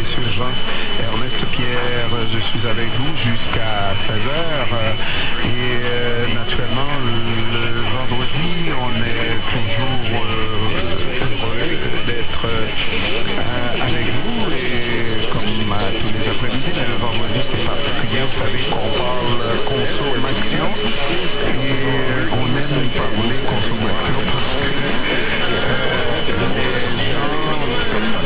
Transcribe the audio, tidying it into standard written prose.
Monsieur Jean-Ernest Pierre. Je suis avec vous jusqu'à 16 heures. Et naturellement, le vendredi, on est toujours heureux d'être avec vous. Et comme à tous les après-midi, mais le vendredi, c'est particulier. Vous savez qu'on parle consommation. Et